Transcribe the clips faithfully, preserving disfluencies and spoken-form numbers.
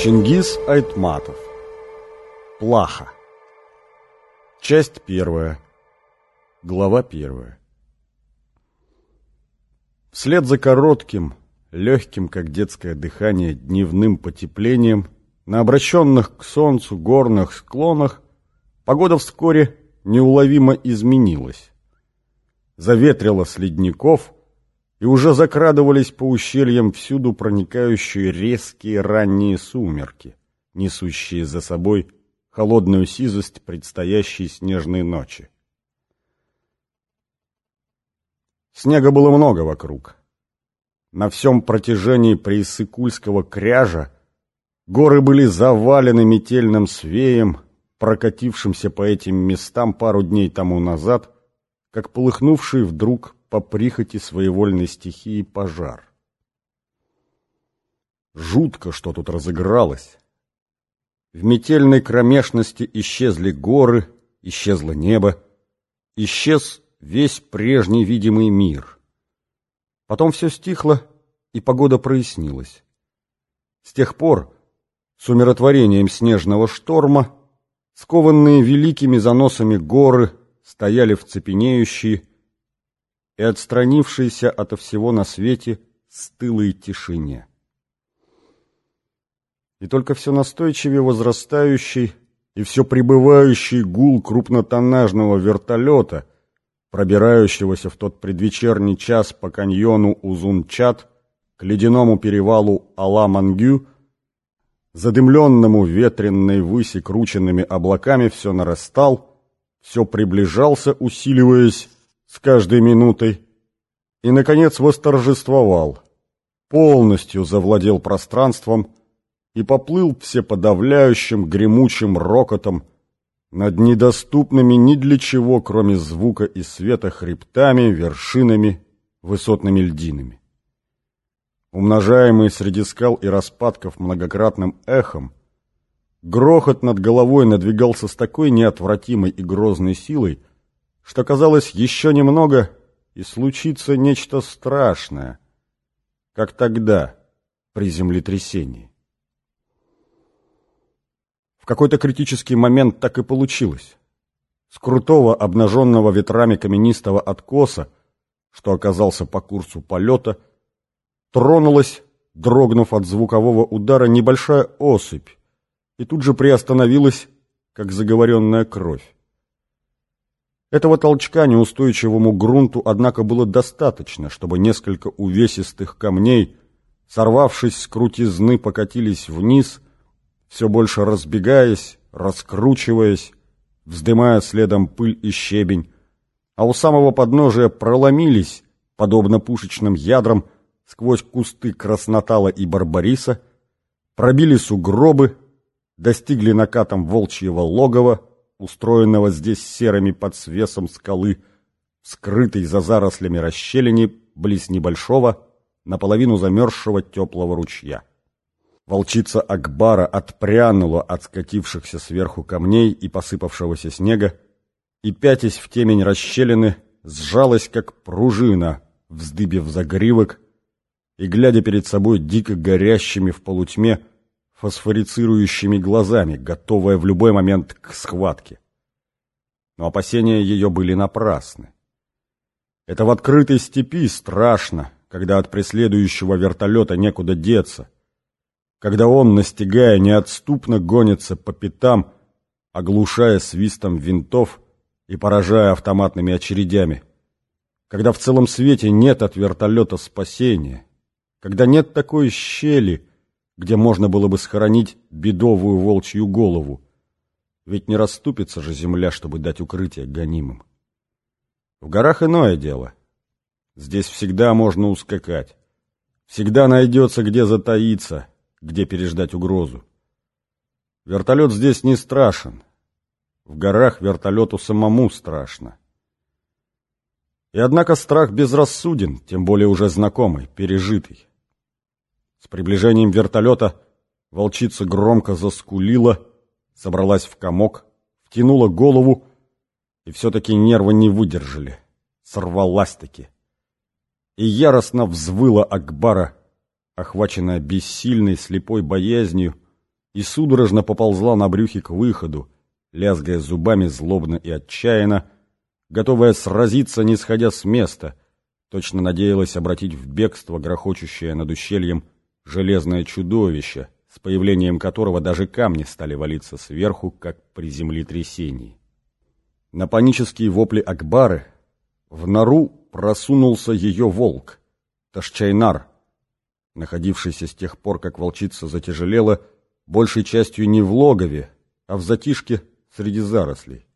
Чингиз Айтматов. Плаха. Часть первая. Глава первая. Вслед за коротким, легким, как детское дыхание, дневным потеплением на обращенных к солнцу горных склонах погода вскоре неуловимо изменилась. Заветрило с ледников, и уже закрадывались по ущельям всюду проникающие резкие ранние сумерки, несущие за собой холодную сизость предстоящей снежной ночи. Снега было много вокруг. На всем протяжении Прииссык-Кульского кряжа горы были завалены метельным свеем, прокатившимся по этим местам пару дней тому назад, как полыхнувший вдруг по прихоти своевольной стихии пожар. Жутко, что тут разыгралось. В метельной кромешности исчезли горы, исчезло небо, исчез весь прежний видимый мир. Потом все стихло, и погода прояснилась. С тех пор, с умиротворением снежного шторма, скованные великими заносами горы стояли в цепенеющей и отстранившейся ото всего на свете стылой тишине. И только все настойчивее возрастающий и все прибывающий гул крупнотоннажного вертолета, пробирающегося в тот предвечерний час по каньону Узун-Чат к ледяному перевалу Ала-Мангю, задымленному ветренной выси крученными облаками, все нарастал, все приближался, усиливаясь с каждой минутой, и, наконец, восторжествовал, полностью завладел пространством и поплыл всеподавляющим гремучим рокотом над недоступными ни для чего, кроме звука и света, хребтами, вершинами, высотными льдинами. Умножаемый среди скал и распадков многократным эхом, грохот над головой надвигался с такой неотвратимой и грозной силой, что казалось, еще немного, и случится нечто страшное, как тогда при землетрясении. В какой-то критический момент так и получилось. С крутого, обнаженного ветрами каменистого откоса, что оказался по курсу полета, тронулась, дрогнув от звукового удара, небольшая осыпь, и тут же приостановилась, как заговоренная кровь. Этого толчка неустойчивому грунту, однако, было достаточно, чтобы несколько увесистых камней, сорвавшись с крутизны, покатились вниз, все больше разбегаясь, раскручиваясь, вздымая следом пыль и щебень, а у самого подножия проломились, подобно пушечным ядрам, сквозь кусты краснотала и барбариса, пробили сугробы, достигли накатом волчьего логова, устроенного здесь серыми под свесом скалы, скрытой за зарослями расщелини близ небольшого, наполовину замерзшего теплого ручья. Волчица Акбара отпрянула от скатившихся сверху камней и посыпавшегося снега, и, пятясь в темень расщелины, сжалась, как пружина, вздыбив загривок, и, глядя перед собой дико горящими в полутьме, фосфорицирующими глазами, готовая в любой момент к схватке. Но опасения ее были напрасны. Это в открытой степи страшно, когда от преследующего вертолета некуда деться, когда он, настигая, неотступно гонится по пятам, оглушая свистом винтов и поражая автоматными очередями, когда в целом свете нет от вертолета спасения, когда нет такой щели, где можно было бы схоронить бедовую волчью голову, ведь не расступится же земля, чтобы дать укрытие гонимым. В горах иное дело. Здесь всегда можно ускакать. Всегда найдется, где затаиться, где переждать угрозу. Вертолет здесь не страшен. В горах вертолету самому страшно. И однако страх безрассуден, тем более уже знакомый, пережитый. С приближением вертолета волчица громко заскулила, собралась в комок, втянула голову, и все-таки нервы не выдержали, сорвалась-таки. И яростно взвыла Акбара, охваченная бессильной слепой боязнью, и судорожно поползла на брюхе к выходу, лязгая зубами злобно и отчаянно, готовая сразиться, не сходя с места, точно надеялась обратить в бегство грохочущее над ущельем железное чудовище, с появлением которого даже камни стали валиться сверху, как при землетрясении. На панические вопли Акбары в нору просунулся ее волк, Ташчайнар, находившийся с тех пор, как волчица затяжелела, большей частью не в логове, а в затишке среди зарослей.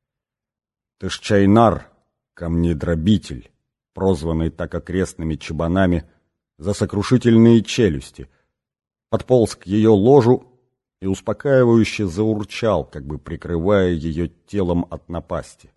Ташчайнар, камнедробитель, прозванный так окрестными чабанами за сокрушительные челюсти, подполз к ее ложу и успокаивающе заурчал, как бы прикрывая ее телом от напасти.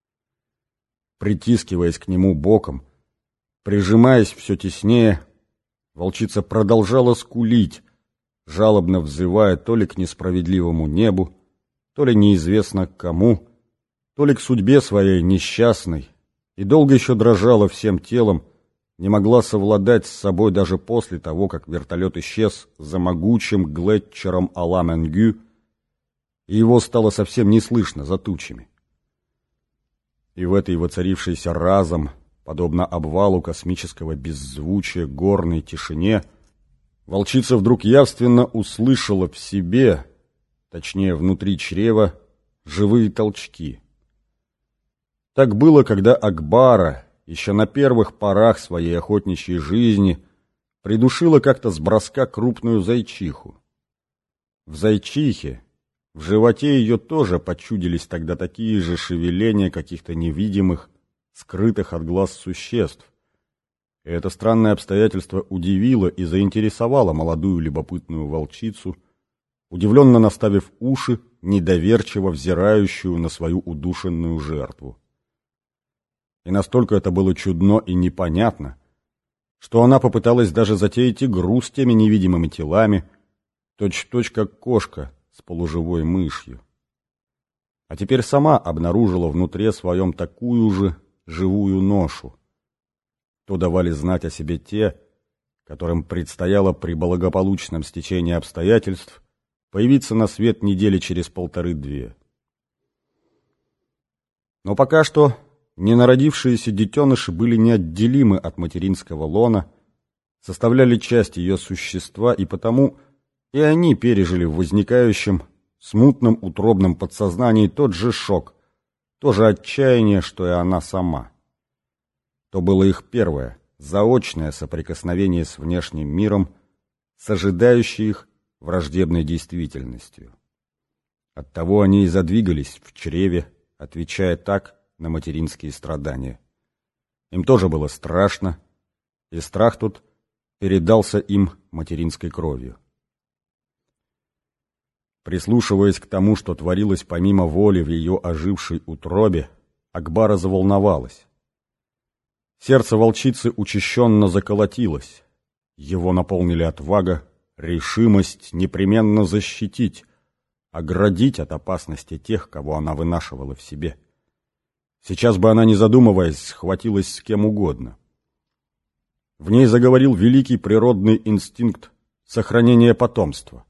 Притискиваясь к нему боком, прижимаясь все теснее, волчица продолжала скулить, жалобно взывая то ли к несправедливому небу, то ли неизвестно к кому, то ли к судьбе своей несчастной, и долго еще дрожала всем телом, не могла совладать с собой даже после того, как вертолет исчез за могучим глетчером Аламенгю, и его стало совсем не слышно за тучами. И в этой воцарившейся разом, подобно обвалу космического беззвучия горной тишине, волчица вдруг явственно услышала в себе, точнее внутри чрева, живые толчки. Так было, когда Акбара, еще на первых порах своей охотничьей жизни, придушила как-то с броска крупную зайчиху. В зайчихе, в животе ее тоже почудились тогда такие же шевеления каких-то невидимых, скрытых от глаз существ. И это странное обстоятельство удивило и заинтересовало молодую любопытную волчицу, удивленно наставив уши, недоверчиво взирающую на свою удушенную жертву. И настолько это было чудно и непонятно, что она попыталась даже затеять игру с теми невидимыми телами, точь-в-точь как кошка с полуживой мышью. А теперь сама обнаружила внутри своем такую же живую ношу. То давали знать о себе те, которым предстояло при благополучном стечении обстоятельств появиться на свет недели через полторы-две. Но пока что ненародившиеся детеныши были неотделимы от материнского лона, составляли часть ее существа, и потому и они пережили в возникающем, смутном утробном подсознании тот же шок, то же отчаяние, что и она сама. То было их первое, заочное соприкосновение с внешним миром, с ожидающей их враждебной действительностью. Оттого они и задвигались в чреве, отвечая так на материнские страдания. Им тоже было страшно, и страх тут передался им материнской кровью. Прислушиваясь к тому, что творилось помимо воли в ее ожившей утробе, Акбара заволновалась. Сердце волчицы учащенно заколотилось. Его наполнили отвага, решимость непременно защитить, оградить от опасности тех, кого она вынашивала в себе. Сейчас бы она, не задумываясь, схватилась с кем угодно. В ней заговорил великий природный инстинкт сохранения потомства.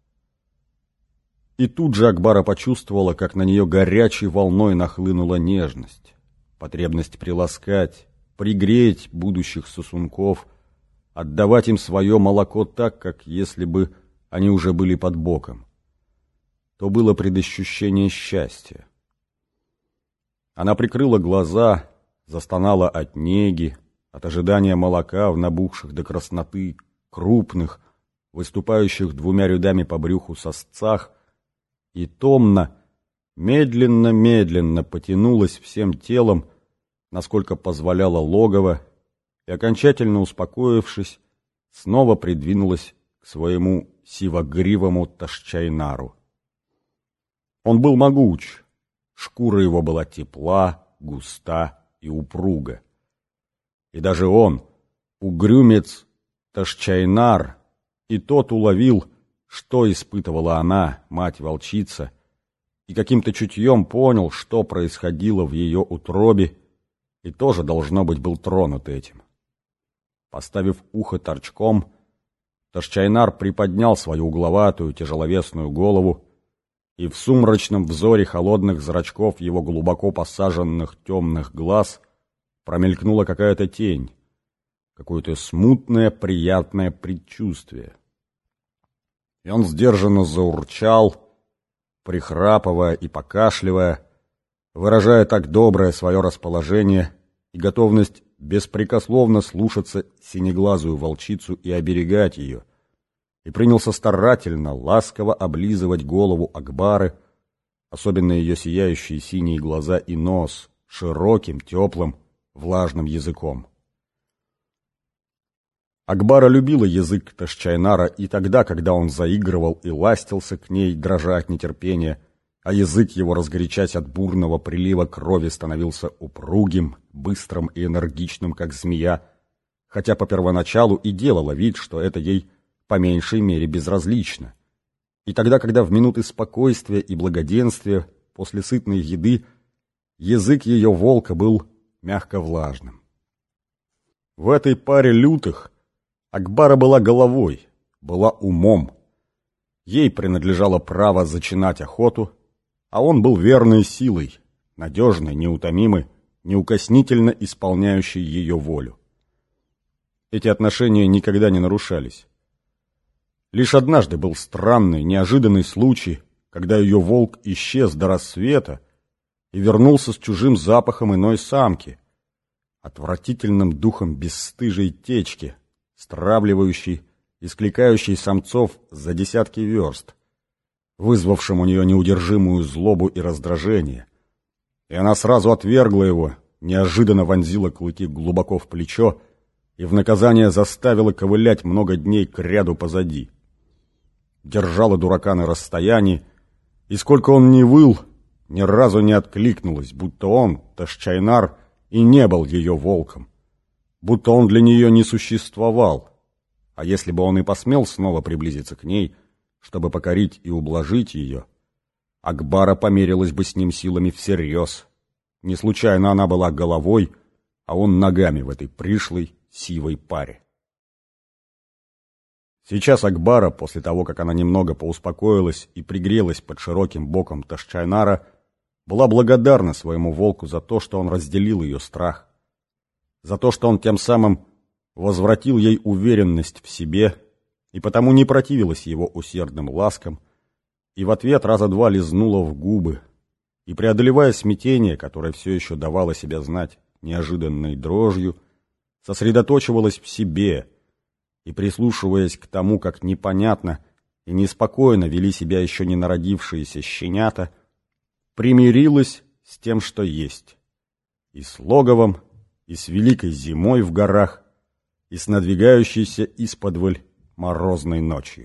И тут же Акбара почувствовала, как на нее горячей волной нахлынула нежность, потребность приласкать, пригреть будущих сосунков, отдавать им свое молоко так, как если бы они уже были под боком. То было предощущение счастья. Она прикрыла глаза, застонала от неги, от ожидания молока в набухших до красноты, крупных, выступающих двумя рядами по брюху сосцах, и томно, медленно-медленно потянулась всем телом, насколько позволяло логово, и, окончательно успокоившись, снова придвинулась к своему сивогривому Ташчайнару. Он был могуч, шкура его была тепла, густа и упруга. И даже он, угрюмец Ташчайнар, и тот уловил, что испытывала она, мать-волчица, и каким-то чутьем понял, что происходило в ее утробе, и тоже, должно быть, был тронут этим. Поставив ухо торчком, Ташчайнар приподнял свою угловатую тяжеловесную голову, и в сумрачном взоре холодных зрачков его глубоко посаженных темных глаз промелькнула какая-то тень, какое-то смутное приятное предчувствие. И он сдержанно заурчал, прихрапывая и покашливая, выражая так доброе свое расположение и готовность беспрекословно слушаться синеглазую волчицу и оберегать ее, и принялся старательно, ласково облизывать голову Акбары, особенно ее сияющие синие глаза и нос, широким, теплым, влажным языком. Акбара любила язык Ташчайнара и тогда, когда он заигрывал и ластился к ней, дрожа от нетерпения, а язык его, разгорячась от бурного прилива крови, становился упругим, быстрым и энергичным, как змея, хотя по первоначалу и делала вид, что это ей по меньшей мере безразлично. И тогда, когда в минуты спокойствия и благоденствия после сытной еды язык ее волка был мягко влажным. В этой паре лютых Акбара была головой, была умом. Ей принадлежало право зачинать охоту, а он был верной силой, надежной, неутомимой, неукоснительно исполняющей ее волю. Эти отношения никогда не нарушались. Лишь однажды был странный, неожиданный случай, когда ее волк исчез до рассвета и вернулся с чужим запахом иной самки, отвратительным духом бесстыжей течки, стравливающей и скликающей самцов за десятки верст, вызвавшим у нее неудержимую злобу и раздражение. И она сразу отвергла его, неожиданно вонзила клыки глубоко в плечо и в наказание заставила ковылять много дней к ряду позади. Держала дурака на расстоянии, и сколько он ни выл, ни разу не откликнулась, будто он, Ташчайнар, и не был ее волком, будто он для нее не существовал, а если бы он и посмел снова приблизиться к ней, чтобы покорить и ублажить ее, Акбара померилась бы с ним силами всерьез. Не случайно она была головой, а он ногами в этой пришлой сивой паре. Сейчас Акбара, после того, как она немного поуспокоилась и пригрелась под широким боком Ташчайнара, была благодарна своему волку за то, что он разделил ее страх, за то, что он тем самым возвратил ей уверенность в себе и потому не противилась его усердным ласкам, и в ответ раза два лизнула в губы, и, преодолевая смятение, которое все еще давало себя знать неожиданной дрожью, сосредоточивалась в себе и, прислушиваясь к тому, как непонятно и неспокойно вели себя еще не народившиеся щенята, примирилась с тем, что есть, и с логовом, и с великой зимой в горах, и с надвигающейся исподволь морозной ночью.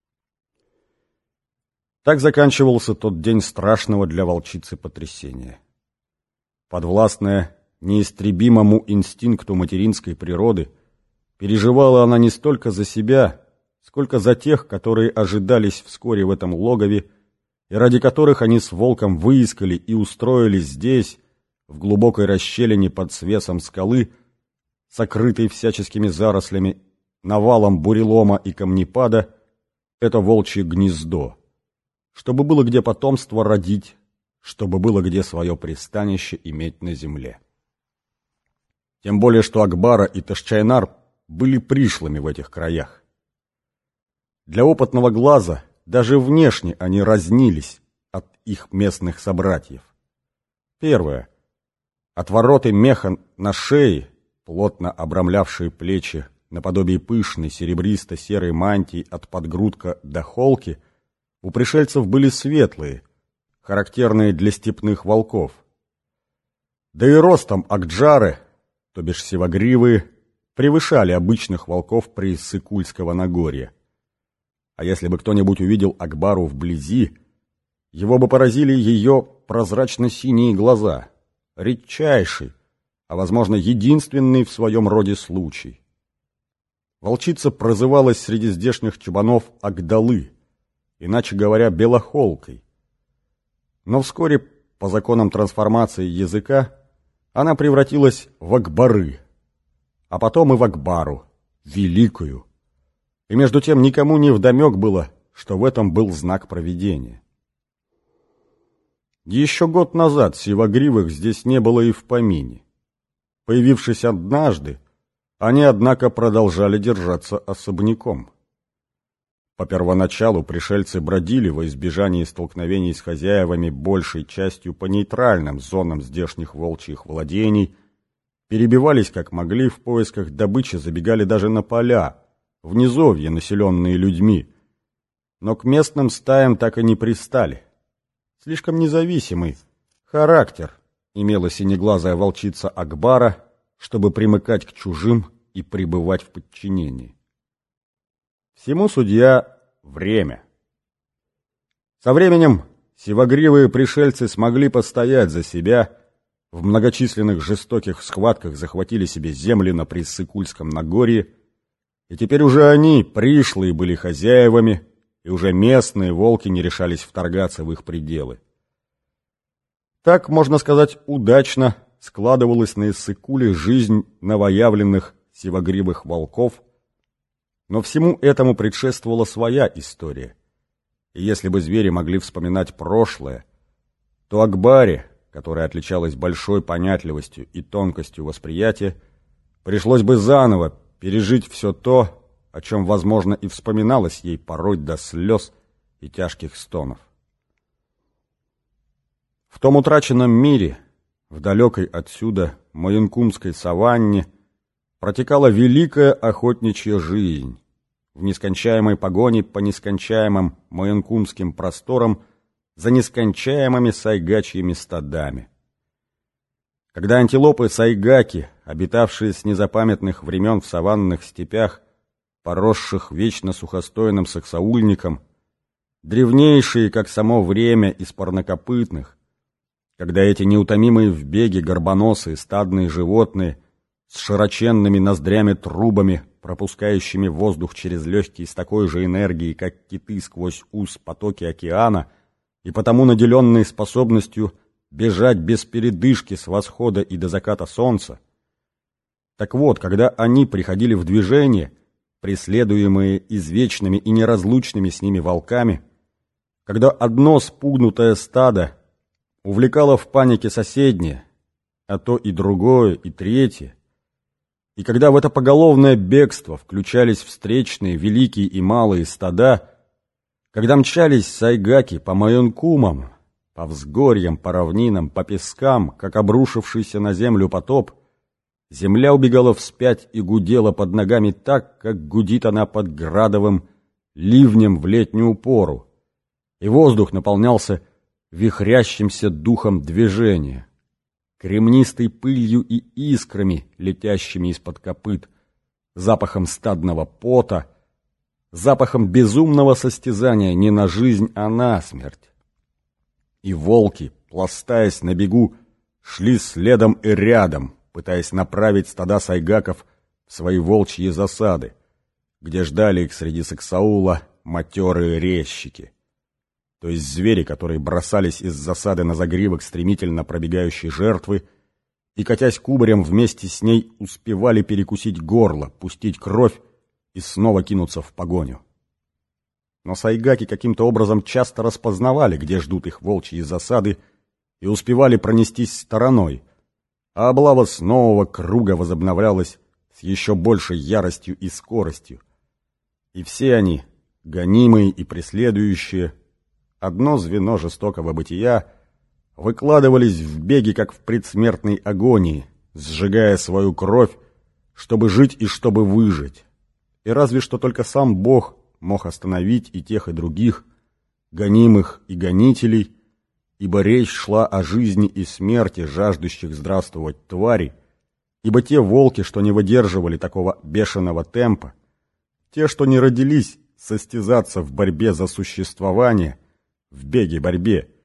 Так заканчивался тот день страшного для волчицы потрясения. Подвластная неистребимому инстинкту материнской природы, переживала она не столько за себя, сколько за тех, которые ожидались вскоре в этом логове, и ради которых они с волком выискали и устроили здесь, в глубокой расщелине под свесом скалы, сокрытой всяческими зарослями, навалом бурелома и камнепада, это волчье гнездо, чтобы было где потомство родить, чтобы было где свое пристанище иметь на земле. Тем более, что Акбара и Ташчайнар были пришлыми в этих краях. Для опытного глаза даже внешне они разнились от их местных собратьев. Первое. Отвороты меха на шее, плотно обрамлявшие плечи, наподобие пышной серебристо-серой мантии от подгрудка до холки, у пришельцев были светлые, характерные для степных волков. Да и ростом акджары, то бишь сивогривые, превышали обычных волков при Сыкульского Нагорья. А если бы кто-нибудь увидел Акбару вблизи, его бы поразили ее прозрачно-синие глаза, редчайший, а, возможно, единственный в своем роде случай. Волчица прозывалась среди здешних чубанов Агдалы, иначе говоря, белохолкой. Но вскоре, по законам трансформации языка, она превратилась в Акбары, а потом и в Акбару, великую. И между тем никому не вдомек было, что в этом был знак провидения. Еще год назад сивогривых здесь не было и в помине. Появившись однажды, они, однако, продолжали держаться особняком. По первоначалу пришельцы бродили во избежании столкновений с хозяевами большей частью по нейтральным зонам здешних волчьих владений, перебивались как могли в поисках добычи, забегали даже на поля, в низовья, населенные людьми, но к местным стаям так и не пристали. Слишком независимый характер имела синеглазая волчица Акбара, чтобы примыкать к чужим и пребывать в подчинении. Всему судья — время. Со временем сивогривые пришельцы смогли постоять за себя, в многочисленных жестоких схватках захватили себе земли на Приссыкульском Нагорье, и теперь уже они, пришлые, были хозяевами, и уже местные волки не решались вторгаться в их пределы. Так, можно сказать, удачно складывалась на Иссык-Куле жизнь новоявленных сивогривых волков, но всему этому предшествовала своя история. И если бы звери могли вспоминать прошлое, то Акбаре, которая отличалась большой понятливостью и тонкостью восприятия, пришлось бы заново пережить все то, о чем, возможно, и вспоминалось ей порой до слез и тяжких стонов. В том утраченном мире, в далекой отсюда Маянкумской саванне, протекала великая охотничья жизнь, в нескончаемой погоне по нескончаемым маянкумским просторам за нескончаемыми сайгачьими стадами. Когда антилопы сайгаки, обитавшие с незапамятных времен в саванных степях, поросших вечно сухостойным саксаульником, древнейшие, как само время, из парнокопытных, когда эти неутомимые в беге горбоносые стадные животные с широченными ноздрями-трубами, пропускающими воздух через легкие с такой же энергией, как киты сквозь ус потоки океана, и потому наделенные способностью бежать без передышки с восхода и до заката солнца. Так вот, когда они приходили в движение, преследуемые извечными и неразлучными с ними волками, когда одно спугнутое стадо увлекало в панике соседнее, а то и другое, и третье, и когда в это поголовное бегство включались встречные великие и малые стада, когда мчались сайгаки по Маянкумам, по взгорьям, по равнинам, по пескам, как обрушившийся на землю потоп, земля убегала вспять и гудела под ногами так, как гудит она под градовым ливнем в летнюю пору, и воздух наполнялся вихрящимся духом движения, кремнистой пылью и искрами, летящими из-под копыт, запахом стадного пота, запахом безумного состязания не на жизнь, а на смерть. И волки, пластаясь на бегу, шли следом и рядом, пытаясь направить стада сайгаков в свои волчьи засады, где ждали их среди саксаула матерые резчики, то есть звери, которые бросались из засады на загривок стремительно пробегающей жертвы и, катясь кубарем вместе с ней, успевали перекусить горло, пустить кровь и снова кинуться в погоню. Но сайгаки каким-то образом часто распознавали, где ждут их волчьи засады, и успевали пронестись стороной, а облава с нового круга возобновлялась с еще большей яростью и скоростью. И все они, гонимые и преследующие, одно звено жестокого бытия, выкладывались в беге, как в предсмертной агонии, сжигая свою кровь, чтобы жить и чтобы выжить. И разве что только сам Бог мог остановить и тех, и других, гонимых и гонителей, ибо речь шла о жизни и смерти жаждущих здравствовать тварей, ибо те волки, что не выдерживали такого бешеного темпа, те, что не родились состязаться в борьбе за существование, в беге-борьбе,